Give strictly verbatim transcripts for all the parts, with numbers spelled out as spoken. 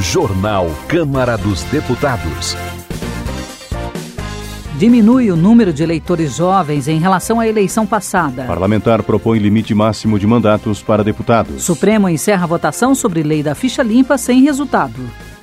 Jornal Câmara dos Deputados. Diminui o número de eleitores jovens em relação à eleição passada. Parlamentar propõe limite máximo de mandatos para deputados. Supremo encerra a votação sobre lei da ficha limpa sem resultado.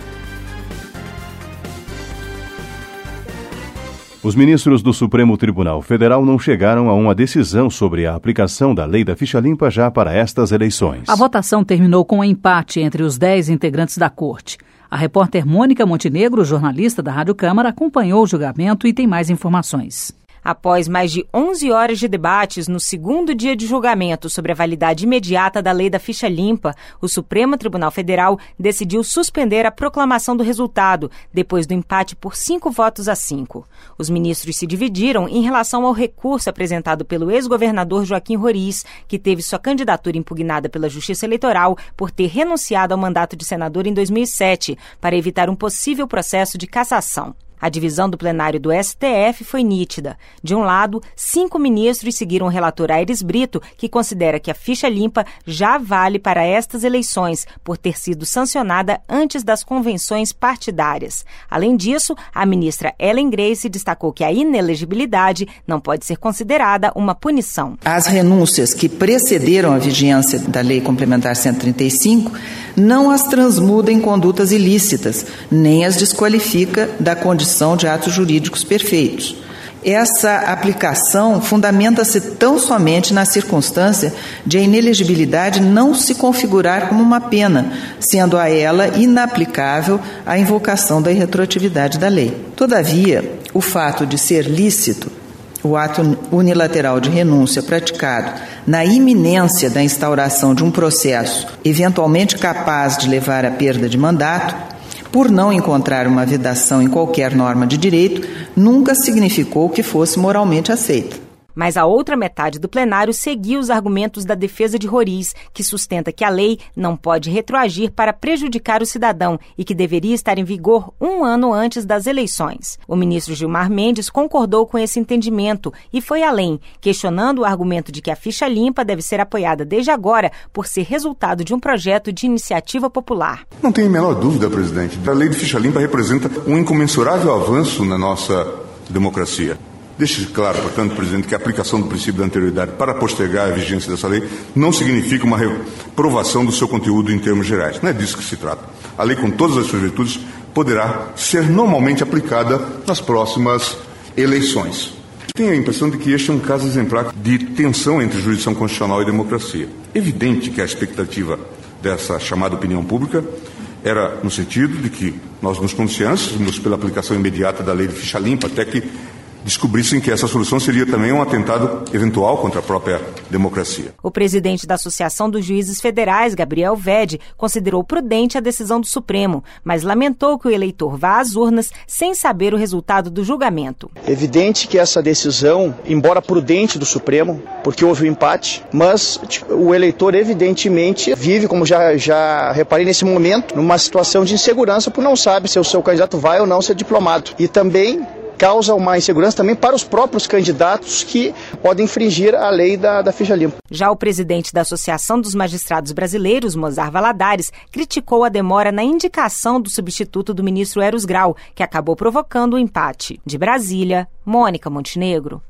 Os ministros do Supremo Tribunal Federal não chegaram a uma decisão sobre a aplicação da lei da ficha limpa já para estas eleições. A votação terminou com um empate entre os dez integrantes da corte. A repórter Mônica Montenegro, jornalista da Rádio Câmara, acompanhou o julgamento e tem mais informações. Após mais de onze horas de debates no segundo dia de julgamento sobre a validade imediata da lei da ficha limpa, o Supremo Tribunal Federal decidiu suspender a proclamação do resultado, depois do empate por cinco votos a cinco. Os ministros se dividiram em relação ao recurso apresentado pelo ex-governador Joaquim Roriz, que teve sua candidatura impugnada pela Justiça Eleitoral por ter renunciado ao mandato de senador em dois mil e sete, para evitar um possível processo de cassação. A divisão do plenário do S T F foi nítida. De um lado, cinco ministros seguiram o relator Aires Brito, que considera que a ficha limpa já vale para estas eleições, por ter sido sancionada antes das convenções partidárias. Além disso, a ministra Ellen Grace destacou que a inelegibilidade não pode ser considerada uma punição. As renúncias que precederam a vigência da Lei Complementar cento e trinta e cinco não as transmuda em condutas ilícitas, nem as desqualifica da condição de atos jurídicos perfeitos. Essa aplicação fundamenta-se tão somente na circunstância de a inelegibilidade não se configurar como uma pena, sendo a ela inaplicável a invocação da irretroatividade da lei. Todavia, o fato de ser lícito o ato unilateral de renúncia praticado na iminência da instauração de um processo eventualmente capaz de levar à perda de mandato, por não encontrar uma vedação em qualquer norma de direito, nunca significou que fosse moralmente aceita. Mas a outra metade do plenário seguiu os argumentos da defesa de Roriz, que sustenta que a lei não pode retroagir para prejudicar o cidadão e que deveria estar em vigor um ano antes das eleições. O ministro Gilmar Mendes concordou com esse entendimento e foi além, questionando o argumento de que a ficha limpa deve ser apoiada desde agora por ser resultado de um projeto de iniciativa popular. Não tenho a menor dúvida, presidente. A lei de ficha limpa representa um incomensurável avanço na nossa democracia. Deixe claro, portanto, presidente, que a aplicação do princípio da anterioridade para postergar a vigência dessa lei não significa uma reprovação do seu conteúdo em termos gerais. Não é disso que se trata. A lei, com todas as suas virtudes, poderá ser normalmente aplicada nas próximas eleições. Tenho a impressão de que este é um caso exemplar de tensão entre jurisdição constitucional e democracia. Evidente que a expectativa dessa chamada opinião pública era no sentido de que nós nos pronunciássemos pela aplicação imediata da lei de ficha limpa, até que descobrissem que essa solução seria também um atentado eventual contra a própria democracia. O presidente da Associação dos Juízes Federais, Gabriel Vede, considerou prudente a decisão do Supremo, mas lamentou que o eleitor vá às urnas sem saber o resultado do julgamento. É evidente que essa decisão, embora prudente do Supremo, porque houve um empate, mas o eleitor evidentemente vive, como já, já reparei nesse momento, numa situação de insegurança, porque não sabe se o seu candidato vai ou não ser diplomado. E também causa uma insegurança também para os próprios candidatos que podem infringir a lei da, da ficha limpa. Já o presidente da Associação dos Magistrados Brasileiros, Mozar Valadares, criticou a demora na indicação do substituto do ministro Eros Grau, que acabou provocando o empate. De Brasília, Mônica Montenegro.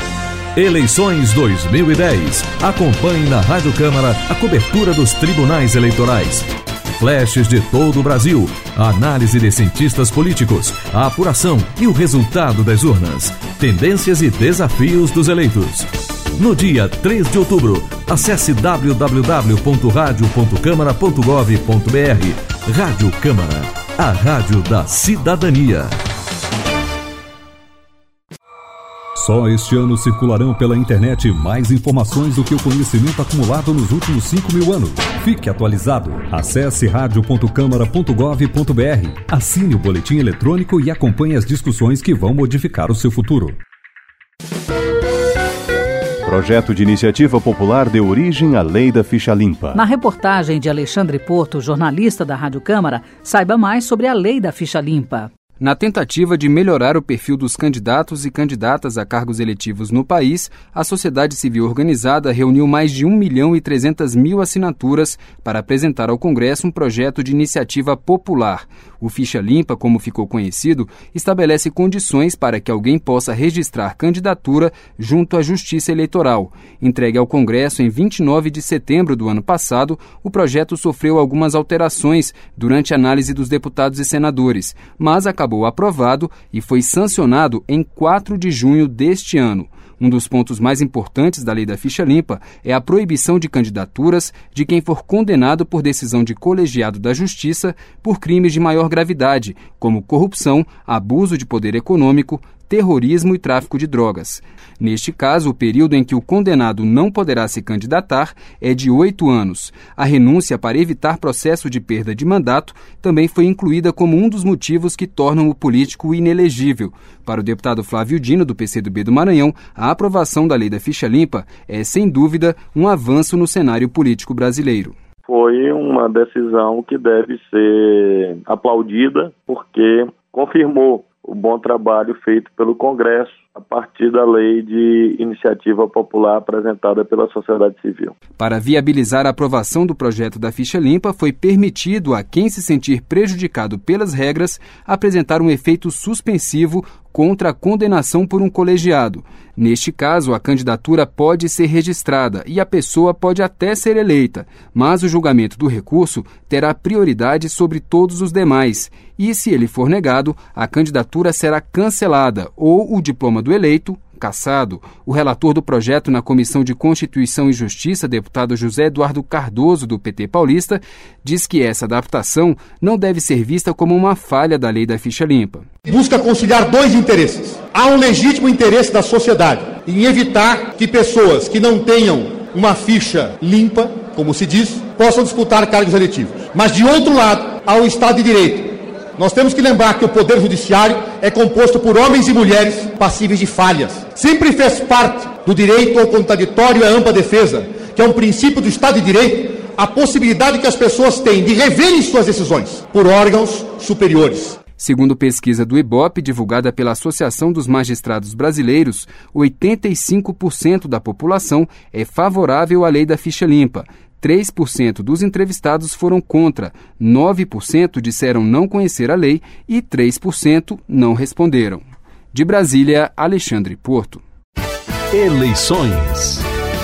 Eleições dois mil e dez. Acompanhe na Rádio Câmara a cobertura dos tribunais eleitorais. Flashes de todo o Brasil, a análise de cientistas políticos, a apuração e o resultado das urnas, tendências e desafios dos eleitos. No dia três de outubro, acesse w w w ponto radio ponto câmara ponto gov ponto b r. Rádio Câmara, a rádio da cidadania. Só este ano circularão pela internet mais informações do que o conhecimento acumulado nos últimos cinco mil anos. Fique atualizado. Acesse radio ponto câmara ponto gov ponto b r. Assine o boletim eletrônico e acompanhe as discussões que vão modificar o seu futuro. Projeto de iniciativa popular deu origem à Lei da Ficha Limpa. Na reportagem de Alexandre Porto, jornalista da Rádio Câmara, saiba mais sobre a Lei da Ficha Limpa. Na tentativa de melhorar o perfil dos candidatos e candidatas a cargos eletivos no país, a sociedade civil organizada reuniu mais de um milhão e trezentas mil assinaturas para apresentar ao Congresso um projeto de iniciativa popular. O Ficha Limpa, como ficou conhecido, estabelece condições para que alguém possa registrar candidatura junto à Justiça Eleitoral. Entregue ao Congresso em vinte e nove de setembro do ano passado, o projeto sofreu algumas alterações durante a análise dos deputados e senadores, mas acabou aprovado e foi sancionado em quatro de junho deste ano. Um dos pontos mais importantes da Lei da Ficha Limpa é a proibição de candidaturas de quem for condenado por decisão de colegiado da Justiça por crimes de maior gravidade, como corrupção, abuso de poder econômico, terrorismo e tráfico de drogas. Neste caso, o período em que o condenado não poderá se candidatar é de oito anos. A renúncia para evitar processo de perda de mandato também foi incluída como um dos motivos que tornam o político inelegível. Para o deputado Flávio Dino, do P C do B do Maranhão, a aprovação da Lei da Ficha Limpa é, sem dúvida, um avanço no cenário político brasileiro. Foi uma decisão que deve ser aplaudida porque confirmou o bom trabalho feito pelo Congresso a partir da lei de iniciativa popular apresentada pela sociedade civil. Para viabilizar a aprovação do projeto da Ficha Limpa, foi permitido a quem se sentir prejudicado pelas regras apresentar um efeito suspensivo contra a condenação por um colegiado. Neste caso, a candidatura pode ser registrada e a pessoa pode até ser eleita, mas o julgamento do recurso terá prioridade sobre todos os demais. E, se ele for negado, a candidatura será cancelada ou o diploma do eleito cassado. O relator do projeto na Comissão de Constituição e Justiça, deputado José Eduardo Cardoso, do P T paulista, diz que essa adaptação não deve ser vista como uma falha da Lei da Ficha Limpa. Busca conciliar dois interesses. Há um legítimo interesse da sociedade em evitar que pessoas que não tenham uma ficha limpa, como se diz, possam disputar cargos eletivos. Mas, de outro lado, há o Estado de Direito. Nós temos que lembrar que o Poder Judiciário é composto por homens e mulheres passíveis de falhas. Sempre fez parte do direito ao contraditório e à ampla defesa, que é um princípio do Estado de Direito, a possibilidade que as pessoas têm de reverem suas decisões por órgãos superiores. Segundo pesquisa do Ibope, divulgada pela Associação dos Magistrados Brasileiros, oitenta e cinco por cento da população é favorável à Lei da Ficha Limpa. três por cento dos entrevistados foram contra, nove por cento disseram não conhecer a lei e três por cento não responderam. De Brasília, Alexandre Porto. Eleições.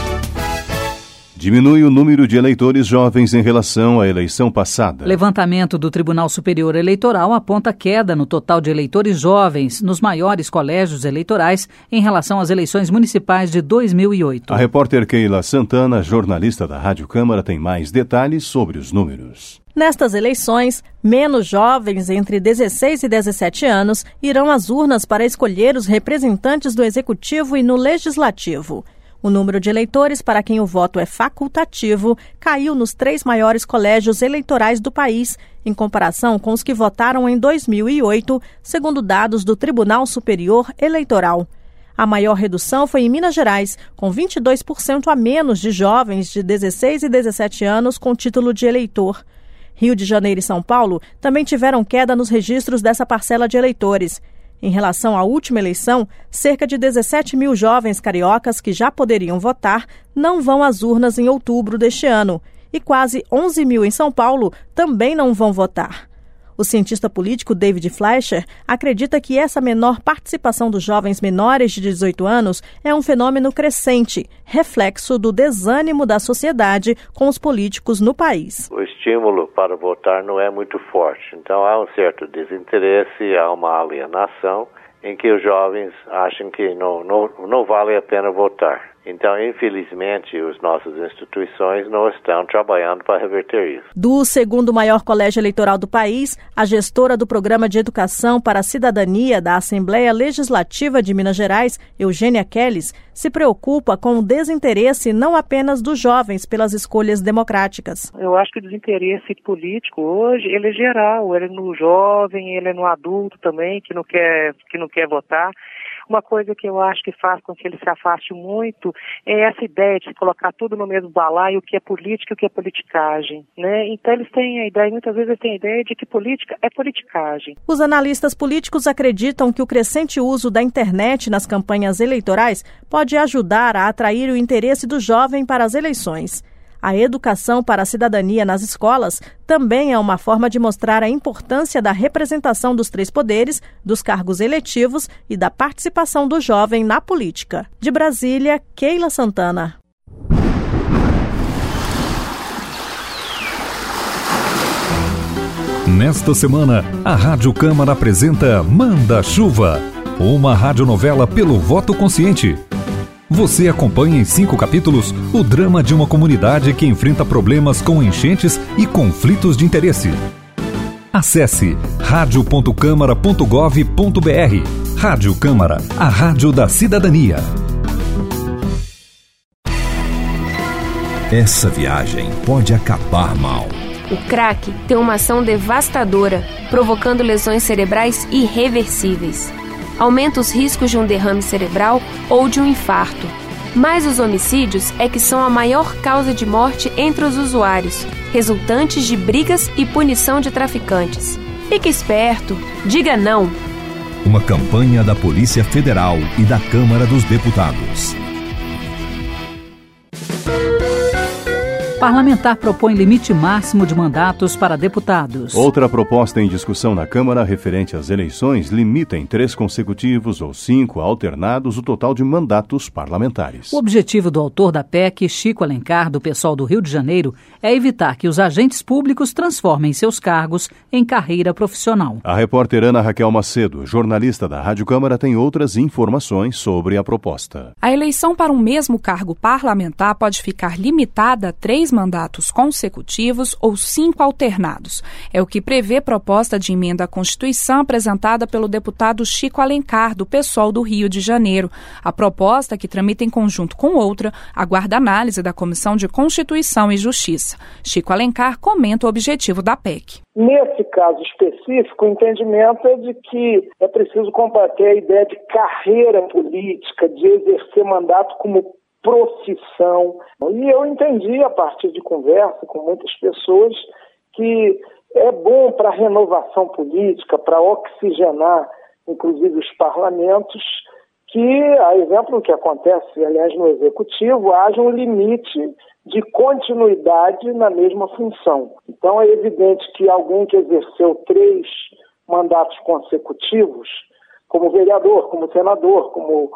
Diminui o número de eleitores jovens em relação à eleição passada. Levantamento do Tribunal Superior Eleitoral aponta queda no total de eleitores jovens nos maiores colégios eleitorais em relação às eleições municipais de dois mil e oito. A repórter Keila Santana, jornalista da Rádio Câmara, tem mais detalhes sobre os números. Nestas eleições, menos jovens entre dezesseis e dezessete anos irão às urnas para escolher os representantes do Executivo e no Legislativo. O número de eleitores para quem o voto é facultativo caiu nos três maiores colégios eleitorais do país, em comparação com os que votaram em dois mil e oito, segundo dados do Tribunal Superior Eleitoral. A maior redução foi em Minas Gerais, com vinte e dois por cento a menos de jovens de dezesseis e dezessete anos com título de eleitor. Rio de Janeiro e São Paulo também tiveram queda nos registros dessa parcela de eleitores. Em relação à última eleição, cerca de dezessete mil jovens cariocas que já poderiam votar não vão às urnas em outubro deste ano e quase onze mil em São Paulo também não vão votar. O cientista político David Fleischer acredita que essa menor participação dos jovens menores de dezoito anos é um fenômeno crescente, reflexo do desânimo da sociedade com os políticos no país. O estímulo para votar não é muito forte, então há um certo desinteresse, há uma alienação em que os jovens acham que não, não, não vale a pena votar. Então, infelizmente, as nossas instituições não estão trabalhando para reverter isso. Do segundo maior colégio eleitoral do país, a gestora do Programa de Educação para a Cidadania da Assembleia Legislativa de Minas Gerais, Eugênia Kelles, se preocupa com o desinteresse não apenas dos jovens pelas escolhas democráticas. Eu acho que o desinteresse político hoje, ele é geral, ele é no jovem, ele é no adulto também, que não quer, que não quer votar. Uma coisa que eu acho que faz com que ele se afaste muito é essa ideia de colocar tudo no mesmo balaio, o que é política e o que é politicagem, né? Então eles têm a ideia, muitas vezes eles têm a ideia de que política é politicagem. Os analistas políticos acreditam que o crescente uso da internet nas campanhas eleitorais pode ajudar a atrair o interesse do jovem para as eleições. A educação para a cidadania nas escolas também é uma forma de mostrar a importância da representação dos três poderes, dos cargos eletivos e da participação do jovem na política. De Brasília, Keila Santana. Nesta semana, a Rádio Câmara apresenta Manda Chuva, uma radionovela pelo voto consciente. Você acompanha em cinco capítulos o drama de uma comunidade que enfrenta problemas com enchentes e conflitos de interesse. Acesse rádio ponto câmara ponto gov ponto br. Rádio Câmara, a rádio da cidadania. Essa viagem pode acabar mal. O crack tem uma ação devastadora, provocando lesões cerebrais irreversíveis. Aumenta os riscos de um derrame cerebral ou de um infarto. Mas os homicídios é que são a maior causa de morte entre os usuários, resultantes de brigas e punição de traficantes. Fique esperto, diga não. Uma campanha da Polícia Federal e da Câmara dos Deputados. Parlamentar propõe limite máximo de mandatos para deputados. Outra proposta em discussão na Câmara referente às eleições limita em três consecutivos ou cinco alternados o total de mandatos parlamentares. O objetivo do autor da P E C, Chico Alencar, do PSOL do Rio de Janeiro, é evitar que os agentes públicos transformem seus cargos em carreira profissional. A repórter Ana Raquel Macedo, jornalista da Rádio Câmara, tem outras informações sobre a proposta. A eleição para um mesmo cargo parlamentar pode ficar limitada a três mandatos consecutivos ou cinco alternados. É o que prevê proposta de emenda à Constituição apresentada pelo deputado Chico Alencar, do PSOL do Rio de Janeiro. A proposta, que tramita em conjunto com outra, aguarda análise da Comissão de Constituição e Justiça. Chico Alencar comenta o objetivo da P E C. Nesse caso específico, o entendimento é de que é preciso combater a ideia de carreira política, de exercer mandato como profissão. E eu entendi, a partir de conversa com muitas pessoas, que é bom para a renovação política, para oxigenar, inclusive, os parlamentos, que, a exemplo do que acontece, aliás, no Executivo, haja um limite de continuidade na mesma função. Então, é evidente que alguém que exerceu três mandatos consecutivos, como vereador, como senador, como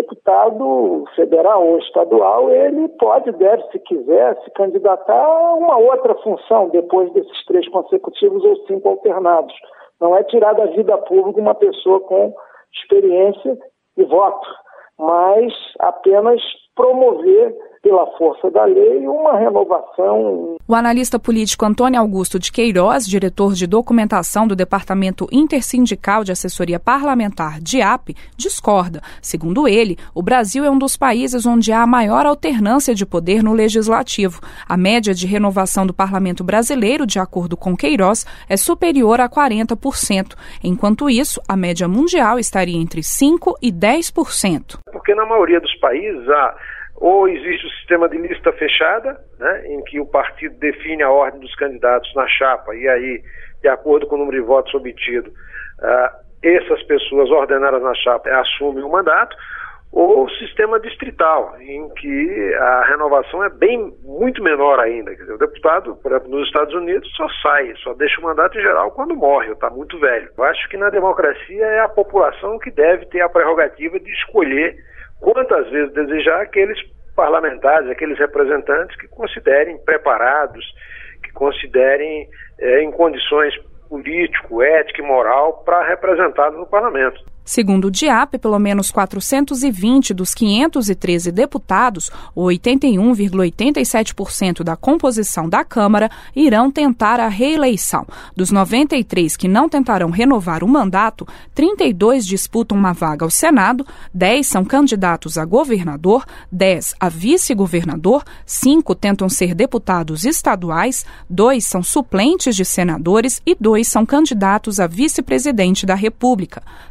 deputado federal ou estadual, ele pode, deve, se quiser, se candidatar a uma outra função depois desses três consecutivos ou cinco alternados. Não é tirar da vida pública uma pessoa com experiência e voto, mas apenas promover pela força da lei uma renovação. O analista político Antônio Augusto de Queiroz, diretor de documentação do Departamento Intersindical de Assessoria Parlamentar, D I A P, discorda. Segundo ele, o Brasil é um dos países onde há a maior alternância de poder no legislativo. A média de renovação do parlamento brasileiro, de acordo com Queiroz, é superior a quarenta por cento. Enquanto isso, a média mundial estaria entre cinco por cento e dez por cento. Porque na maioria dos países há ou existe o sistema de lista fechada, né, em que o partido define a ordem dos candidatos na chapa e aí, de acordo com o número de votos obtido, uh, essas pessoas ordenadas na chapa assumem o mandato, ou o sistema distrital, em que a renovação é bem muito menor ainda. Quer dizer, o deputado, por exemplo, nos Estados Unidos, só sai, só deixa o mandato em geral quando morre ou está muito velho. Eu acho que na democracia é a população que deve ter a prerrogativa de escolher quantas vezes desejar aqueles parlamentares, aqueles representantes que considerem preparados, que considerem é, em condições político, ética e moral para representá-los no parlamento. Segundo o D I A P, pelo menos quatrocentos e vinte dos quinhentos e treze deputados, ou oitenta e um vírgula oitenta e sete por cento da composição da Câmara, irão tentar a reeleição. Dos noventa e três que não tentarão renovar o mandato, trinta e dois disputam uma vaga ao Senado, dez são candidatos a governador, dez a vice-governador, cinco tentam ser deputados estaduais, dois são suplentes de senadores e dois são candidatos a vice-presidente da República. trinta e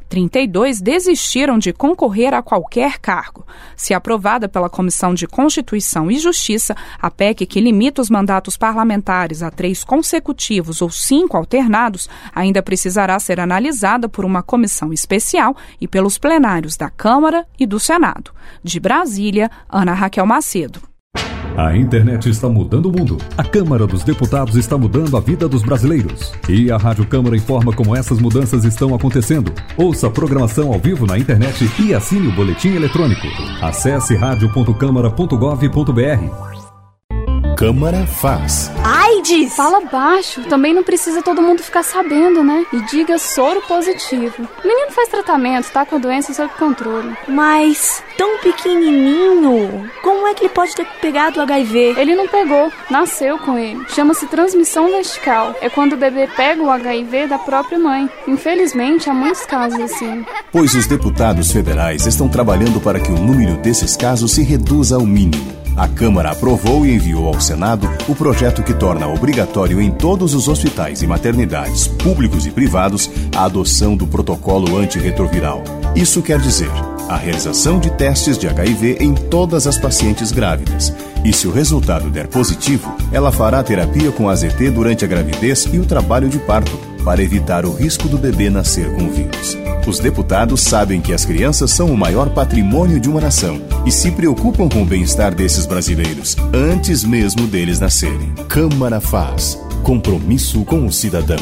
e dois desistiram de concorrer a qualquer cargo. Se aprovada pela Comissão de Constituição e Justiça, a P E C que limita os mandatos parlamentares a três consecutivos ou cinco alternados ainda precisará ser analisada por uma comissão especial e pelos plenários da Câmara e do Senado. De Brasília, Ana Raquel Macedo. A internet está mudando o mundo. A Câmara dos Deputados está mudando a vida dos brasileiros. E a Rádio Câmara informa como essas mudanças estão acontecendo. Ouça a programação ao vivo na internet e assine o boletim eletrônico. Acesse rádio ponto câmara ponto gov ponto br. Câmara faz. AIDS! Fala baixo, também não precisa todo mundo ficar sabendo, né? E diga soro positivo. O menino faz tratamento, tá com a doença sob controle. Mas, tão pequenininho, como é que ele pode ter pegado o H I V? Ele não pegou, nasceu com ele. Chama-se transmissão vertical. É quando o bebê pega o H I V da própria mãe. Infelizmente, há muitos casos assim. Pois os deputados federais estão trabalhando para que o número desses casos se reduza ao mínimo. A Câmara aprovou e enviou ao Senado o projeto que torna obrigatório em todos os hospitais e maternidades, públicos e privados, a adoção do protocolo antirretroviral. Isso quer dizer a realização de testes de H I V em todas as pacientes grávidas. E se o resultado der positivo, ela fará terapia com A Z T durante a gravidez e o trabalho de parto, para evitar o risco do bebê nascer com o vírus. Os deputados sabem que as crianças são o maior patrimônio de uma nação e se preocupam com o bem-estar desses brasileiros, antes mesmo deles nascerem. Câmara faz. Compromisso com o cidadão.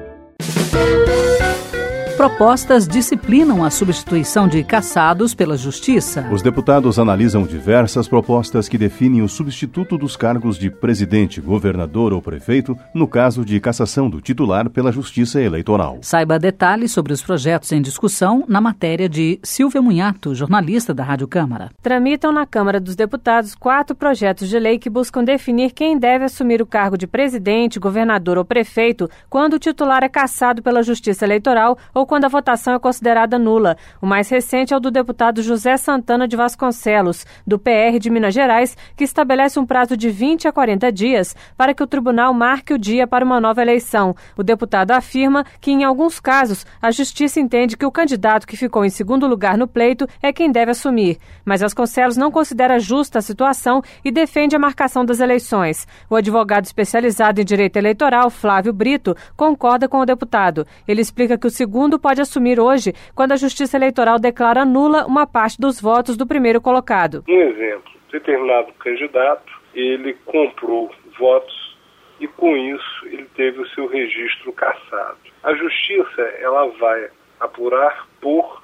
Propostas disciplinam a substituição de cassados pela Justiça. Os deputados analisam diversas propostas que definem o substituto dos cargos de presidente, governador ou prefeito no caso de cassação do titular pela Justiça Eleitoral. Saiba detalhes sobre os projetos em discussão na matéria de Silvia Munhato, jornalista da Rádio Câmara. Tramitam na Câmara dos Deputados quatro projetos de lei que buscam definir quem deve assumir o cargo de presidente, governador ou prefeito quando o titular é cassado pela Justiça Eleitoral ou quando a votação é considerada nula. O mais recente é o do deputado José Santana de Vasconcelos, do P R de Minas Gerais, que estabelece um prazo de vinte a quarenta dias para que o tribunal marque o dia para uma nova eleição. O deputado afirma que, em alguns casos, a Justiça entende que o candidato que ficou em segundo lugar no pleito é quem deve assumir. Mas Vasconcelos não considera justa a situação e defende a marcação das eleições. O advogado especializado em direito eleitoral, Flávio Brito, concorda com o deputado. Ele explica que o segundo pode assumir hoje, quando a Justiça Eleitoral declara nula uma parte dos votos do primeiro colocado. Um exemplo, determinado candidato, ele comprou votos e com isso ele teve o seu registro cassado. A Justiça, ela vai apurar por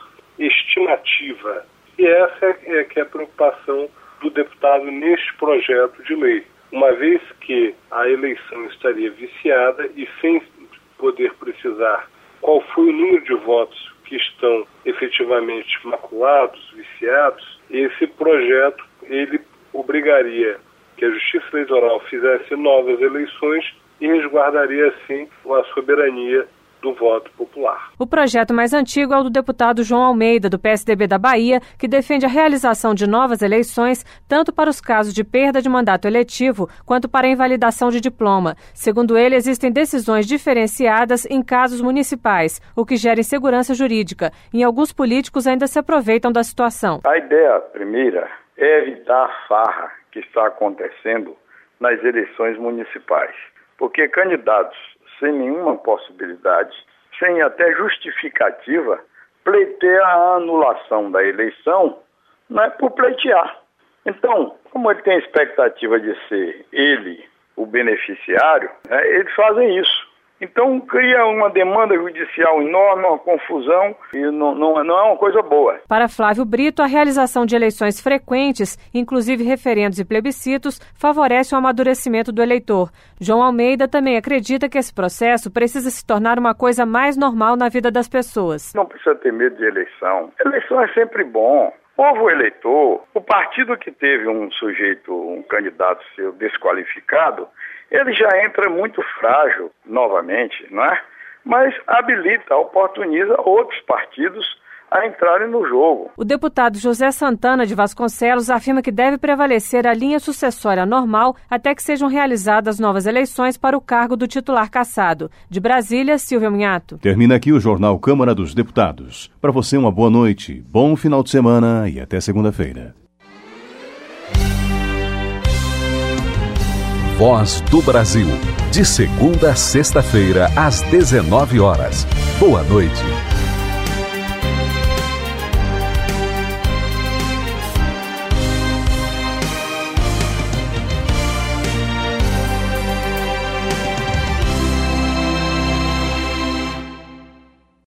estimativa. E essa é que é a preocupação do deputado neste projeto de lei. Uma vez que a eleição estaria viciada e sem poder precisar qual foi o número de votos que estão efetivamente maculados, viciados, esse projeto ele obrigaria que a Justiça Eleitoral fizesse novas eleições e resguardaria, assim, a soberania do voto popular. O projeto mais antigo é o do deputado João Almeida, do P S D B da Bahia, que defende a realização de novas eleições, tanto para os casos de perda de mandato eletivo, quanto para a invalidação de diploma. Segundo ele, existem decisões diferenciadas em casos municipais, o que gera insegurança jurídica. Em alguns políticos ainda se aproveitam da situação. A ideia primeira é evitar a farra que está acontecendo nas eleições municipais, porque candidatos sem nenhuma possibilidade, sem até justificativa, pleiteia a anulação da eleição, não é por pleitear. Então, como ele tem a expectativa de ser ele o beneficiário, né, eles fazem isso. Então, cria uma demanda judicial enorme, uma confusão, e não, não, não é uma coisa boa. Para Flávio Brito, a realização de eleições frequentes, inclusive referendos e plebiscitos, favorece o amadurecimento do eleitor. João Almeida também acredita que esse processo precisa se tornar uma coisa mais normal na vida das pessoas. Não precisa ter medo de eleição. Eleição é sempre bom. O povo eleitor, o partido que teve um sujeito, um candidato seu desqualificado, ele já entra muito frágil novamente, não é? Mas habilita, oportuniza outros partidos a entrarem no jogo. O deputado José Santana de Vasconcelos afirma que deve prevalecer a linha sucessória normal até que sejam realizadas novas eleições para o cargo do titular cassado. De Brasília, Silvia Munhato. Termina aqui o Jornal Câmara dos Deputados. Para você, uma boa noite, bom final de semana e até segunda-feira. Voz do Brasil, de segunda a sexta-feira, às dezenove horas. Boa noite.